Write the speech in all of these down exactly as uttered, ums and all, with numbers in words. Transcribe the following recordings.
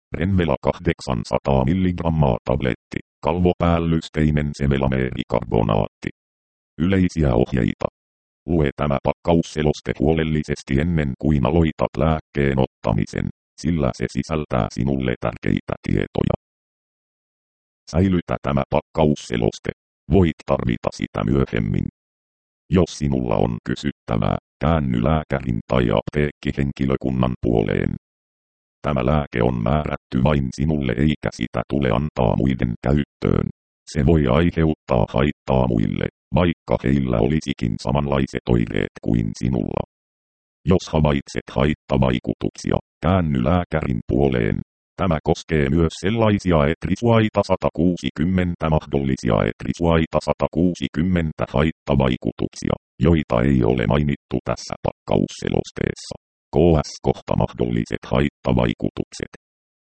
Renvela kahdeksansataa milligrammaa tabletti, kalvopäällysteinen semelameerikarbonaatti. Yleisiä ohjeita. Lue tämä pakkausseloste huolellisesti ennen kuin aloitat lääkkeen ottamisen, sillä se sisältää sinulle tärkeitä tietoja. Säilytä tämä pakkausseloste. Voit tarvita sitä myöhemmin. Jos sinulla on kysyttävää, käänny lääkärin tai apteekkihenkilökunnan puoleen. Tämä lääke on määrätty vain sinulle eikä sitä tule antaa muiden käyttöön. Se voi aiheuttaa haittaa muille, vaikka heillä olisikin samanlaiset oireet kuin sinulla. Jos havaitset haittavaikutuksia, käänny lääkärin puoleen. Tämä koskee myös sellaisia etrisuaita sata kuusikymmentä mahdollisia etrisuaita sata kuusikymmentä haittavaikutuksia, joita ei ole mainittu tässä pakkausselosteessa. K S kohta mahdolliset haittavaikutukset.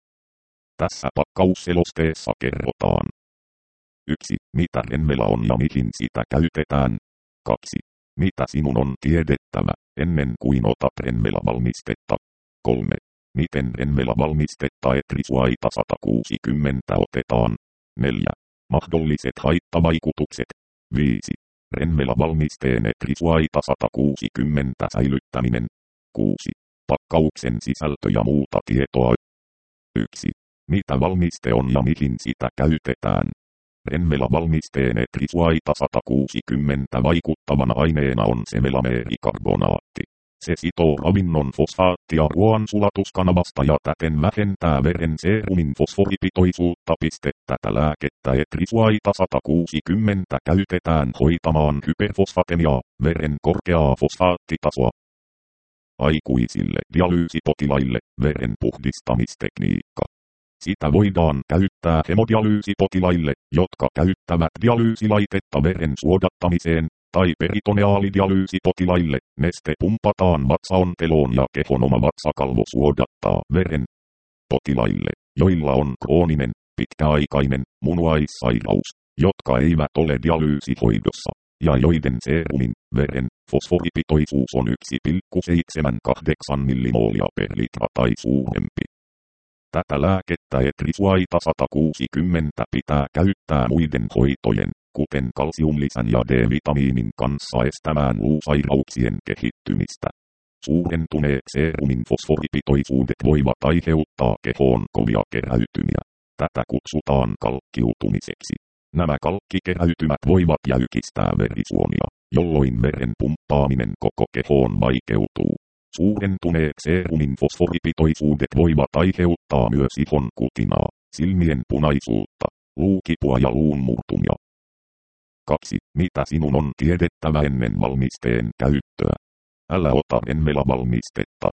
Tässä pakkausselosteessa kerrotaan. yksi. Mitä Renvela on ja mihin sitä käytetään. kaksi. Mitä sinun on tiedettävä, ennen kuin otat Renvela-valmistetta. kolme. Miten Renvela-valmistetta etrisuaita sata kuusikymmentä otetaan. neljä. Mahdolliset haittavaikutukset. viisi. Renvela-valmisteen etrisuaita sata kuusikymmentä säilyttäminen. kuusi. Pakkauksen sisältö ja muuta tietoa. yksi. Mitä valmiste on ja mihin sitä käytetään. Renvela-valmisteen etrisuaita sata kuusikymmentä vaikuttavana aineena on semelameerikarbonaatti. Se sitoo ravinnon fosfaattia ruoan sulatuskanavasta ja täten vähentää veren seerumin fosforipitoisuutta. Tätä lääkettä etrisuaita sata kuusikymmentä käytetään hoitamaan hyperfosfatemiaa, veren korkeaa fosfaattitasoa. Aikuisille dialyysipotilaille veren puhdistamistekniikka. Sitä voidaan käyttää hemodialyysipotilaille, jotka käyttävät dialyysilaitetta veren suodattamiseen, tai peritoneaalidialyysipotilaille. Neste pumpataan vatsaonteloon ja kehon oma vatsakalvo suodattaa veren. Potilaille, joilla on krooninen, pitkäaikainen munuaissairaus, jotka eivät ole dialyysihoidossa, ja joiden seerumin, veren, fosforipitoisuus on yksi pilkku seitsemänkymmentäkahdeksan millimoolia per litra tai suurempi. Tätä lääkettä etrisuaita sata kuusikymmentä pitää käyttää muiden hoitojen, kuten kalsiumlisän ja D-vitamiinin kanssa estämään luusairauksien kehittymistä. Suurentuneet seerumin fosforipitoisuudet voivat aiheuttaa kehoon kovia keräytymiä. Tätä kutsutaan kalkkiutumiseksi. Nämä kalkkikeräytymät voivat jäykistää verisuonia, jolloin veren pumppaaminen koko kehoon vaikeutuu. Suurentuneet seerumin fosforipitoisuudet voivat aiheuttaa myös ihon kutinaa, silmien punaisuutta, luukipua ja luun murtumia. kaksi. Mitä sinun on tiedettävä ennen valmisteen käyttöä? Älä ota Renvela-valmistetta.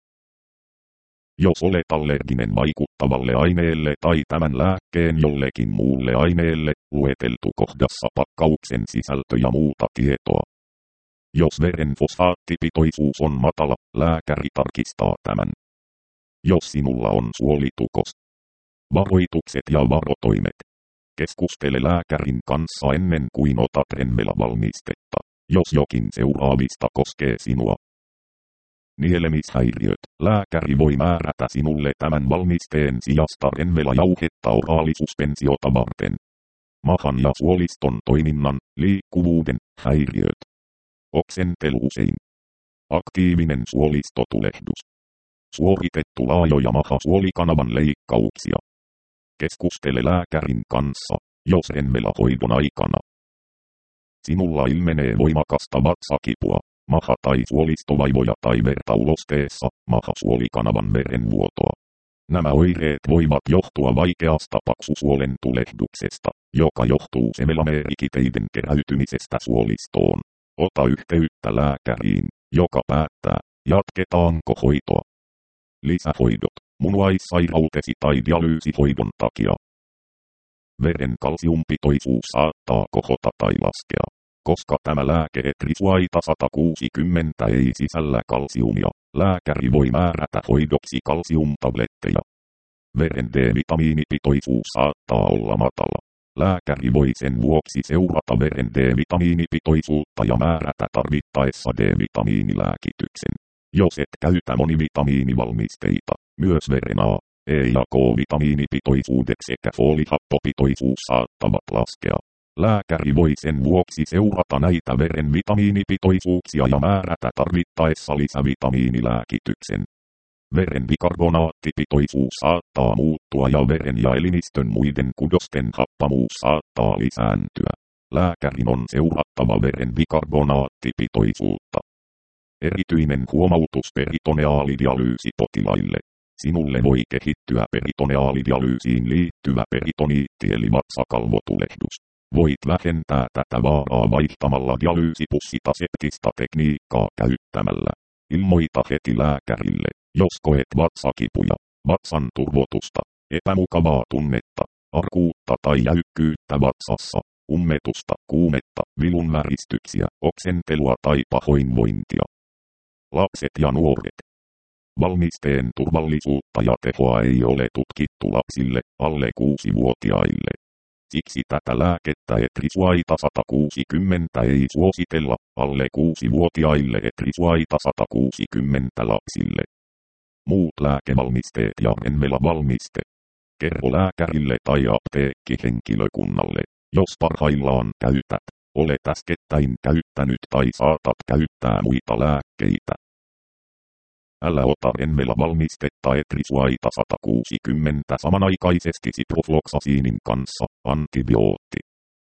Jos olet allerginen vaikuttavalle aineelle tai tämän lääkkeen jollekin muulle aineelle, lueteltu kohdassa pakkauksen sisältö ja muuta tietoa. Jos veren fosfaattipitoisuus on matala, lääkäri tarkistaa tämän. Jos sinulla on suolitukos. Varoitukset ja varotoimet. Keskustele lääkärin kanssa ennen kuin otat Renvela-valmistetta, jos jokin seuraavista koskee sinua. Nielemishäiriöt. Lääkäri voi määrätä sinulle tämän valmisteen sijasta Renvela-jauhetta oraalisuspensio varten. Mahan ja suoliston toiminnan, liikkuvuuden, häiriöt. Oksentelu usein. Aktiivinen suolistotulehdus. Suoritettu laajoja maha-suolikanavan leikkauksia. Keskustele lääkärin kanssa, jos Renvela-hoidon aikana sinulla ilmenee voimakasta vatsakipua, maha- tai suolistovaivoja tai verta ulosteessa, maha-suolikanavan verenvuotoa. Nämä oireet voivat johtua vaikeasta paksusuolen tulehduksesta, joka johtuu semelameerikiteiden keräytymisestä suolistoon. Ota yhteyttä lääkäriin, joka päättää, jatketaanko hoitoa. Lisähoidot, munuaissairautesi tai dialyysihoidon takia. Veren kalsiumpitoisuus saattaa kohota tai laskea. Koska tämä lääke etrisuaita sata kuusikymmentä ei sisällä kalsiumia, lääkäri voi määrätä hoidoksi kalsiumtabletteja. Veren D-vitamiinipitoisuus saattaa olla matala. Lääkäri voi sen vuoksi seurata veren D-vitamiinipitoisuutta ja määrätä tarvittaessa D-vitamiinilääkityksen. Jos et käytä monivitamiinivalmisteita, myös veren A, E ja K-vitamiinipitoisuudet sekä foolihappopitoisuus saattavat laskea. Lääkäri voi sen vuoksi seurata näitä veren vitamiinipitoisuuksia ja määrätä tarvittaessa lisävitamiinilääkityksen. Veren bikarbonaattipitoisuus saattaa muuttua ja veren ja elimistön muiden kudosten happamuus saattaa lisääntyä. Lääkärin on seurattava veren bikarbonaattipitoisuutta. Erityinen huomautus peritoneaalidialyysipotilaille. Sinulle voi kehittyä peritoneaalidialyysiin liittyvä peritoniitti eli vatsakalvotulehdus. Voit vähentää tätä vaaraa vaihtamalla dialyysipussita septistä tekniikkaa käyttämällä. Ilmoita heti lääkärille, jos koet vatsakipuja, vatsan turvotusta, epämukavaa tunnetta, arkuutta tai jäykkyyttä vatsassa, ummetusta, kuumetta, vilunväristyksiä, oksentelua tai pahoinvointia. Lapset ja nuoret. Valmisteen turvallisuutta ja tehoa ei ole tutkittu lapsille, alle kuusivuotiaille. Siksi tätä lääkettä Etrisuaita sata kuusikymmentä ei suositella alle kuusivuotiaille Etrisuaita sata kuusikymmentä lapsille. Muut lääkevalmisteet ja Renvela-valmiste. Kerro lääkärille tai apteekkihenkilökunnalle, jos parhaillaan käytät, olet äskettäin käyttänyt tai saatat käyttää muita lääkkeitä. Älä ota Renvela-valmistetta Etrisuaita sata kuusikymmentä samanaikaisesti ciprofloxacinin kanssa, antibiootti.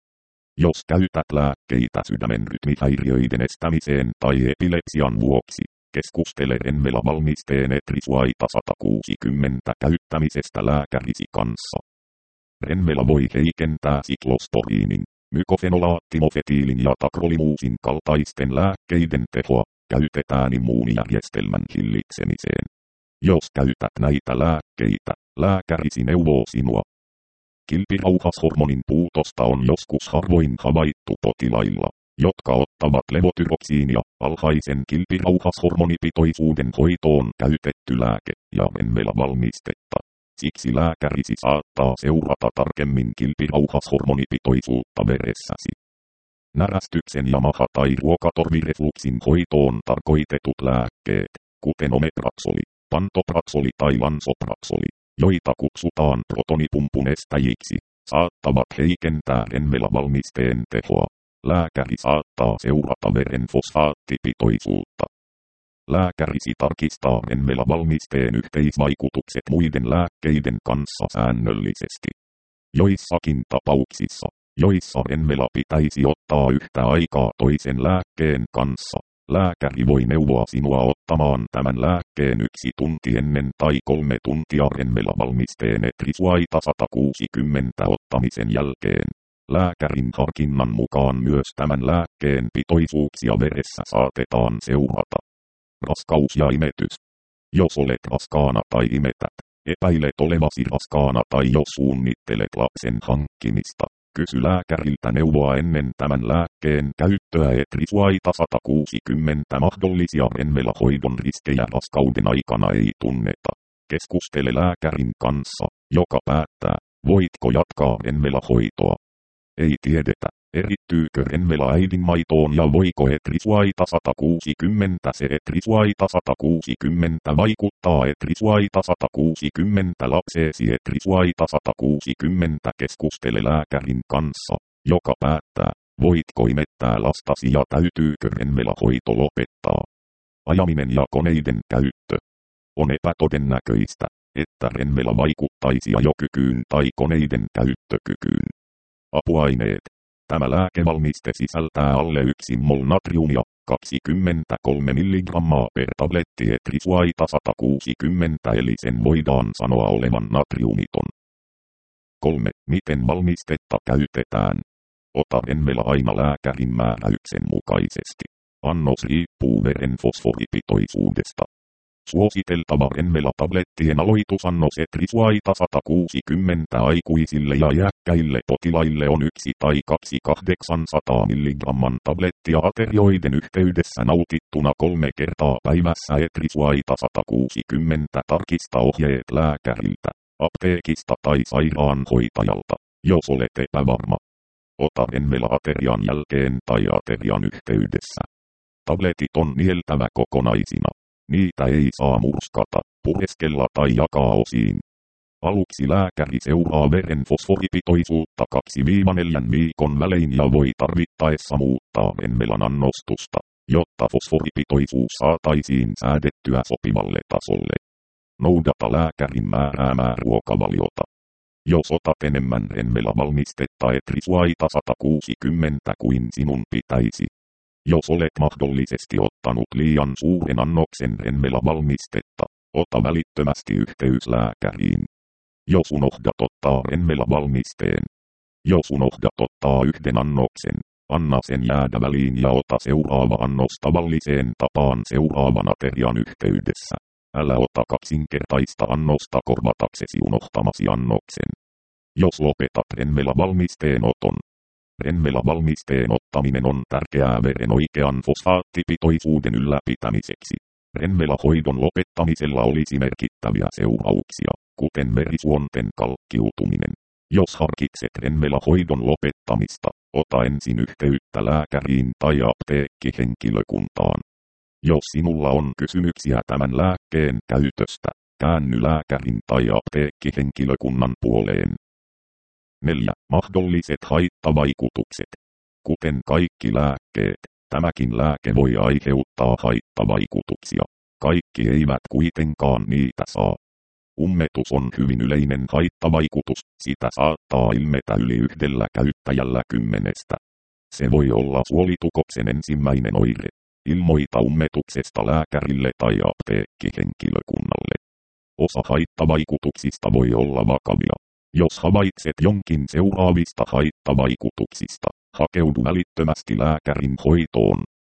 Jos käytät lääkkeitä sydämen rytmihäiriöiden estämiseen tai epilepsian vuoksi, keskustele Renvela-valmisteen Etrisuaita sata kuusikymmentä käyttämisestä lääkärisi kanssa. Renvela voi heikentää siklosporiinin, mykofenolaattimofetiilin ja takrolimuusin kaltaisten lääkkeiden tehoa. Käytetään immuunijärjestelmän hillitsemiseen. Jos käytät näitä lääkkeitä, lääkärisi neuvoo sinua. Kilpirauhashormonin puutosta on joskus harvoin havaittu potilailla, jotka ottavat levotyroksiinia, alhaisen kilpirauhashormonipitoisuuden hoitoon käytetty lääke ja Renvela-valmistetta. Siksi lääkärisi saattaa seurata tarkemmin kilpirauhashormonipitoisuutta veressäsi. Närästyksen ja maha- tai ruokatorvirefluksin hoitoon tarkoitetut lääkkeet, kuten omepraksoli, pantopraksoli tai lansopraksoli, joita kutsutaan protonipumpun estäjiksi, saattavat heikentää Renvela-valmisteen tehoa. Lääkäri saattaa seurata veren fosfaattipitoisuutta. Lääkärisi tarkistaa Renvela-valmisteen yhteisvaikutukset muiden lääkkeiden kanssa säännöllisesti. Joissakin tapauksissa, joissa Renvela pitäisi ottaa yhtä aikaa toisen lääkkeen kanssa, lääkäri voi neuvoa sinua ottamaan tämän lääkkeen yksi tunti ennen tai kolme tuntia Renvela-valmisteen Etrisuaita sata kuusikymmentä ottamisen jälkeen. Lääkärin harkinnan mukaan myös tämän lääkkeen pitoisuuksia veressä saatetaan seurata. Raskaus ja imetys. Jos olet raskaana tai imetät, epäilet olevasi raskaana tai jos suunnittelet lapsen hankkimista, kysy lääkäriltä neuvoa ennen tämän lääkkeen käyttöä Etrisuaita sata kuusikymmentä mahdollisia Renvela-hoidon riskejä raskauden aikana ei tunneta. Keskustele lääkärin kanssa, joka päättää, voitko jatkaa Renvela-hoitoa. Ei tiedetä, erittyykö Renvela äidinmaitoon ja voiko Etrisuaita sata kuusikymmentä se Etrisuaita sata kuusikymmentä vaikuttaa Etrisuaita sata kuusikymmentä lapseesi Etrisuaita sata kuusikymmentä keskustele lääkärin kanssa, joka päättää, voitko imettää lastasi ja täytyykö Renvela-hoito lopettaa. Ajaminen ja koneiden käyttö. On epätodennäköistä, että Renvela vaikuttaisi ajokykyyn tai koneiden käyttökykyyn. Apuaineet. Tämä lääkevalmiste sisältää alle yksi mol natriumia, kaksikymmentäkolme milligrammaa per tabletti Etrisuaita sata kuusikymmentä eli sen voidaan sanoa olevan natriumiton. kolme. Miten valmistetta käytetään? Ota Renvela aina lääkärin määräyksen mukaisesti. Annos riippuu veren fosforipitoisuudesta. Suositeltava Renvela-tablettien aloitusannos Etrisuaita sata kuusikymmentä aikuisille ja iäkkäille potilaille on yksi tai kaksi kahdeksansataa milligramman tablettia aterioiden yhteydessä nautittuna kolme kertaa päivässä Etrisuaita sata kuusikymmentä tarkista ohjeet lääkäriltä, apteekista tai sairaanhoitajalta, jos olet epävarma. Ota Renvela aterian jälkeen tai aterian yhteydessä. Tabletit on nieltävä kokonaisina. Niitä ei saa murskata, pureskella tai jakaa osiin. Aluksi lääkäri seuraa veren fosforipitoisuutta kaksi neljä viikon välein ja voi tarvittaessa muuttaa renmelan annostusta, jotta fosforipitoisuus saataisiin säädettyä sopivalle tasolle. Noudata lääkärin määräämää ruokavaliota. Jos otat enemmän renmela-valmistetta etrisuaita sata kuusikymmentä kuin sinun pitäisi. Jos olet mahdollisesti ottanut liian suuren annoksen renmela-valmistetta, ota välittömästi yhteys lääkäriin. Jos unohdat ottaa renmela-valmisteen. Jos unohdat ottaa yhden annoksen, anna sen jäädä väliin ja ota seuraava annos tavalliseen tapaan seuraavan aterian yhteydessä. Älä ota kaksinkertaista annosta korvataksesi unohtamasi annoksen. Jos lopetat renmela-valmisteen oton. Renmela-valmisteen ottaminen on tärkeää veren oikean fosfaattipitoisuuden ylläpitämiseksi. Renmela-hoidon lopettamisella olisi merkittäviä seurauksia, kuten verisuonten kalkkiutuminen. Jos harkitset renmela-hoidon lopettamista, ota ensin yhteyttä lääkäriin tai apteekkihenkilökuntaan. Jos sinulla on kysymyksiä tämän lääkkeen käytöstä, käänny lääkärin tai apteekkihenkilökunnan puoleen. neljä. Mahdolliset haittavaikutukset. Kuten kaikki lääkkeet, tämäkin lääke voi aiheuttaa haittavaikutuksia. Kaikki eivät kuitenkaan niitä saa. Ummetus on hyvin yleinen haittavaikutus, sitä saattaa ilmetä yli yhdellä käyttäjällä kymmenestä. Se voi olla suolitukoksen ensimmäinen oire. Ilmoita ummetuksesta lääkärille tai apteekkihenkilökunnalle. Osa haittavaikutuksista voi olla vakavia. Jos havaitset jonkin seuraavista haittavaikutuksista, hakeudu välittömästi lääkärin hoitoon.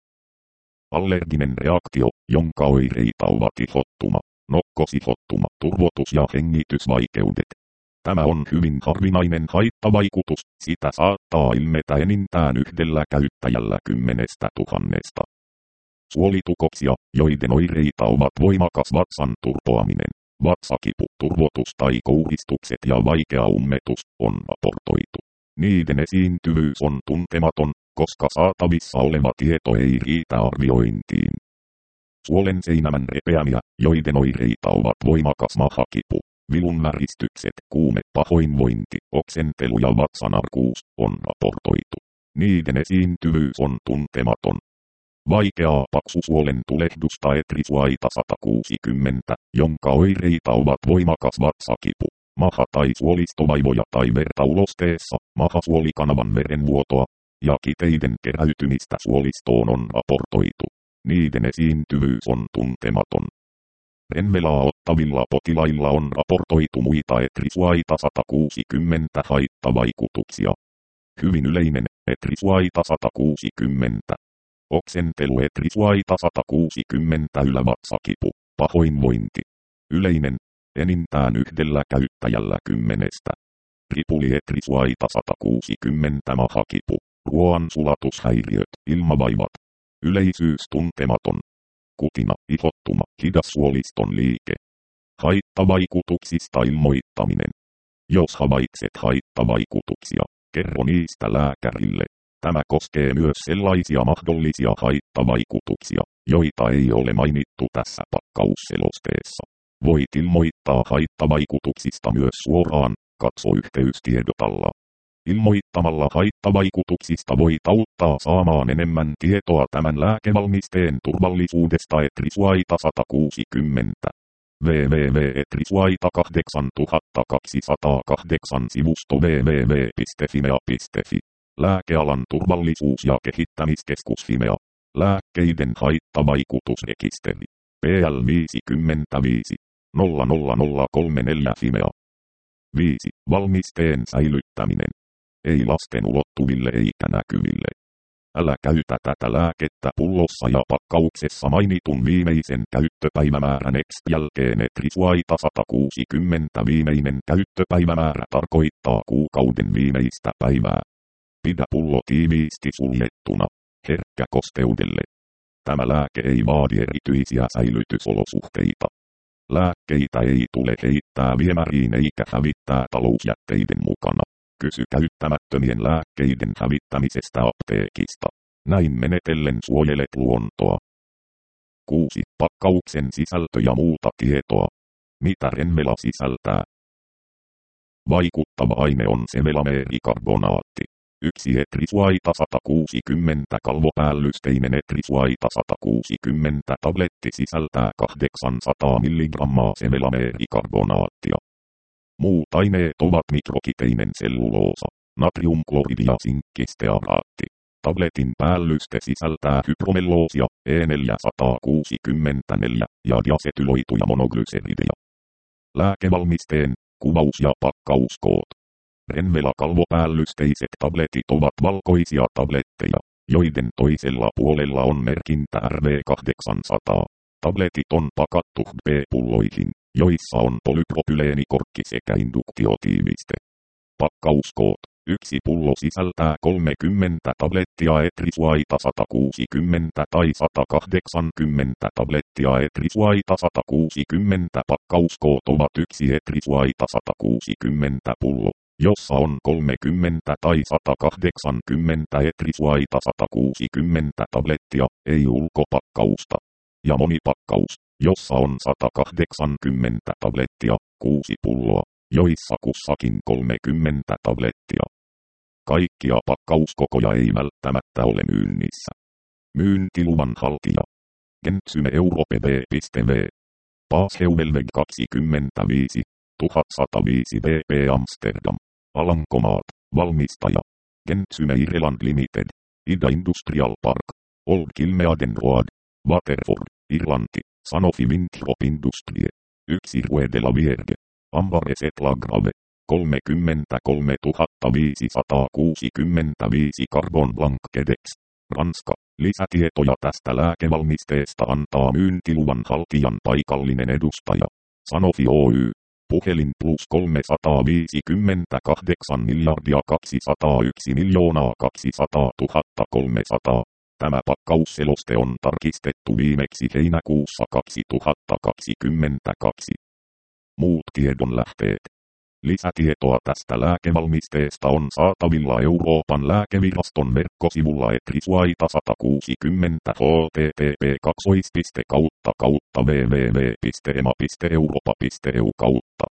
Allerginen reaktio, jonka oireita ovat ihottuma, nokkosihottuma, turvotus ja hengitysvaikeudet. Tämä on hyvin harvinainen haittavaikutus, sitä saattaa ilmetä enintään yhdellä käyttäjällä kymmenestä tuhannesta. Suolitukoksia, joiden oireita ovat voimakas vatsan turpoaminen, vatsakipu, turvotus tai kouristukset ja vaikea ummetus, on raportoitu. Niiden esiintyvyys on tuntematon, koska saatavissa oleva tieto ei riitä arviointiin. Suolen seinämän repeämiä, joiden oireita ovat voimakas mahakipu, vilunväristykset, kuume, pahoinvointi, oksentelu ja vatsanarkuus, on raportoitu. Niiden esiintyvyys on tuntematon. Vaikeaa paksusuolen tulehdusta etrisuaita sata kuusikymmentä, jonka oireita ovat voimakas vatsakipu, maha- tai suolistovaivoja tai verta ulosteessa, mahasuolikanavan verenvuotoa, ja kiteiden keräytymistä suolistoon on raportoitu. Niiden esiintyvyys on tuntematon. Renmelaa ottavilla potilailla on raportoitu muita etrisuaita sata kuusikymmentä haittavaikutuksia. Hyvin yleinen etrisuaita sata kuusikymmentä. Oksentelu etrisuaita sata kuusikymmentä ylävatsakipu, pahoinvointi. Yleinen, enintään yhdellä käyttäjällä kymmenestä. Ripuli etrisuaita sata kuusikymmentä mahakipu, ruoan sulatushäiriöt, ilmavaivat. Yleisyys tuntematon. Kutina, ihottuma, hidas suoliston liike. Haittavaikutuksista ilmoittaminen. Jos havaitset haittavaikutuksia, kerro niistä lääkärille. Tämä koskee myös sellaisia mahdollisia haittavaikutuksia, joita ei ole mainittu tässä pakkausselosteessa. Voit ilmoittaa haittavaikutuksista myös suoraan, katso yhteystiedot alla. Ilmoittamalla haittavaikutuksista voit auttaa saamaan enemmän tietoa tämän lääkevalmisteen turvallisuudesta etrisuaita sata kuusikymmentä. double-u double-u double-u piste etrisuaita kahdeksantuhattakaksisataakahdeksan sivusto double-u double-u double-u piste fimea piste fi. Lääkealan turvallisuus- ja kehittämiskeskus Fimea. Lääkkeiden haittavaikutusrekisteri. P L viisikymmentäviisi nolla nolla nolla kolme neljä Fimea. viisi. Valmisteen säilyttäminen. Ei lasten ulottuville eikä näkyville. Älä käytä tätä lääkettä pullossa ja pakkauksessa mainitun viimeisen käyttöpäivämäärän Next jälkeen etrisuaita sata kuusikymmentä viimeinen käyttöpäivämäärä tarkoittaa kuukauden viimeistä päivää. Pidä pullo tiiviisti suljettuna, herkkä kosteudelle. Tämä lääke ei vaadi erityisiä säilytysolosuhteita. Lääkkeitä ei tule heittää viemäriin eikä hävittää talousjätteiden mukana. Kysy käyttämättömien lääkkeiden hävittämisestä apteekista. Näin menetellen suojelet luontoa. kuusi. Pakkauksen sisältö ja muuta tietoa. Mitä Renmela sisältää? Vaikuttava aine on sevelameerikarbonaatti. yksi etrisuaita sata kuusikymmentä kalvopäällysteinen etrisuaita sata kuusikymmentä tabletti sisältää kahdeksansataa milligrammaa sevelameerikarbonaattia. Muut aineet ovat mikrokiteinen selluloosa, natriumkloridi ja sinkkistearaatti. Tabletin päällyste sisältää hypromelloosia, E neljäsataakuusikymmentäneljä ja diasetyloituja monoglyserideja. Lääkevalmisteen, kuvaus ja pakkauskoot. Renvela kalvopäällysteiset tabletit ovat valkoisia tabletteja, joiden toisella puolella on merkintä R V kahdeksansataa. Tabletit on pakattu B-pulloihin, joissa on polypropyleenikorkki sekä induktiotiiviste. Pakkauskoot. Yksi pullo sisältää kolmekymmentä tablettia etrisuaita sata kuusikymmentä tai sata kahdeksankymmentä tablettia etrisuaita sata kuusikymmentä. Pakkauskoot ovat yksi etrisuaita sata kuusikymmentä pullo, jossa on kolmekymmentä tai sata kahdeksankymmentä etrisuaita sata kuusikymmentä tablettia, ei ulkopakkausta. Ja monipakkaus, jossa on sata kahdeksankymmentä tablettia, kuusi pulloa, joissa kussakin kolmekymmentä tablettia. Kaikkia pakkauskokoja ei välttämättä ole myynnissä. Myyntiluvan haltija. Gentsyme Europe B.V. Paasheuvelveg kaksikymmentäviisi, tuhat sata viisi B P Amsterdam. Alankomaat. Valmistaja. Gentsyme Ireland Limited. Ida Industrial Park. Old Kilmeaden Road. Waterford, Irlanti. Sanofi Winthrop Industrie. yksi Rue de la Vierge. Ambareset Lagrave. kolmekymmentäkolme tuhatta viisisataakuusikymmentäviisi Carbon Blanc Kedex. Ranska. Lisätietoja tästä lääkevalmisteesta antaa myyntiluvan haltijan paikallinen edustaja. Sanofi Oy. Puhelin plus kolmesataaviisikymmentäkahdeksan miljardia kaksisataayksi miljoonaa kaksisataatuhatta kolmesataa. Tämä pakkausseloste on tarkistettu viimeksi heinäkuussa kaksituhattakaksikymmentäkaksi. Muut tiedonlähteet. Lisätietoa tästä lääkevalmisteesta on saatavilla Euroopan lääkeviraston verkkosivulla etrisuaita sata kuusikymmentä h t t p kaksi kautta kautta w w w piste e m a piste europa piste e u kautta